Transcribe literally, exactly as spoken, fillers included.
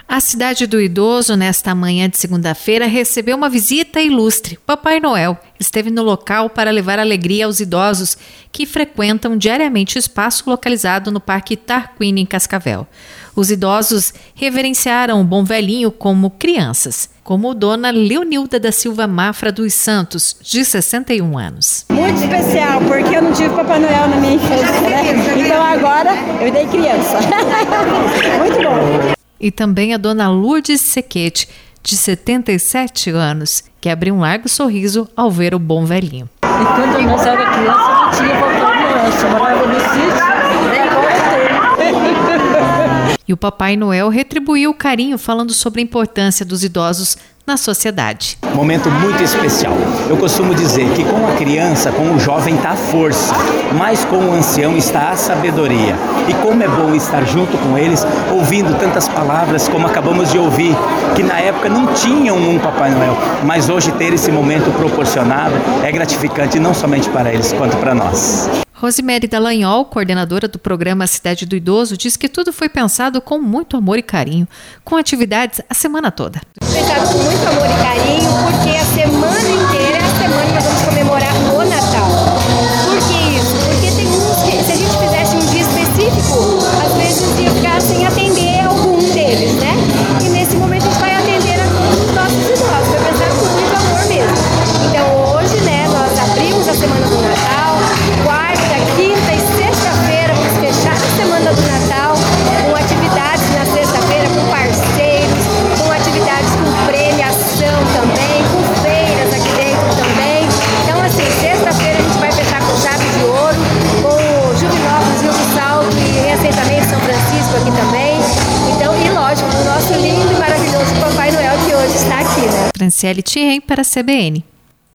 A Cidade do Idoso, nesta manhã de segunda-feira, recebeu uma visita ilustre. Papai Noel esteve no local para levar alegria aos idosos que frequentam diariamente o espaço localizado no Parque Tarquínio, em Cascavel. Os idosos reverenciaram o bom velhinho como crianças, como Dona Leonilda da Silva Mafra dos Santos, de sessenta e um anos. Muito especial, porque eu não tive Papai Noel na minha infância, né? Então agora eu dei criança. Muito bom. E também a Dona Lourdes Sequete, de setenta e sete anos, que abriu um largo sorriso ao ver o bom velhinho. E quando nós era criança, não tinha Papai Noel, só morava no sítio, nem agora tem. E o Papai Noel retribuiu o carinho falando sobre a importância dos idosos na sociedade. Momento muito especial. Eu costumo dizer que com a criança, com o jovem está a força, mas com o ancião está a sabedoria. E como é bom estar junto com eles, ouvindo tantas palavras como acabamos de ouvir, que na época não tinham um Papai Noel, mas hoje ter esse momento proporcionado é gratificante não somente para eles, quanto para nós. Rosemary Dallagnol, coordenadora do programa Cidade do Idoso, diz que tudo foi pensado com muito amor e carinho, com atividades a semana toda. Pensado com muito amor e carinho, porque a semana inteira é a semana que nós vamos comemorar o Natal. Por que isso? Porque tem uns que, se a gente fizesse um dia específico, às vezes ia ficar sem atender algum deles, né? E nesse momento a gente vai atender a todos os nossos idosos, vai pensar com muito amor mesmo. Então hoje, né, nós abrimos a semana do Natal, quarta, quinta e sexta-feira vamos fechar a semana do Natal com atividades na sexta-feira com parceiros, com atividades com premiação também, com feiras aqui dentro também. Então assim, sexta-feira a gente vai fechar com chave de ouro, com o Jubilópolis, Rio do Salto e reassentamento São Francisco aqui também. Então, e lógico, o nosso lindo e maravilhoso Papai Noel que hoje está aqui, né? Franciele Thiem para a C B N.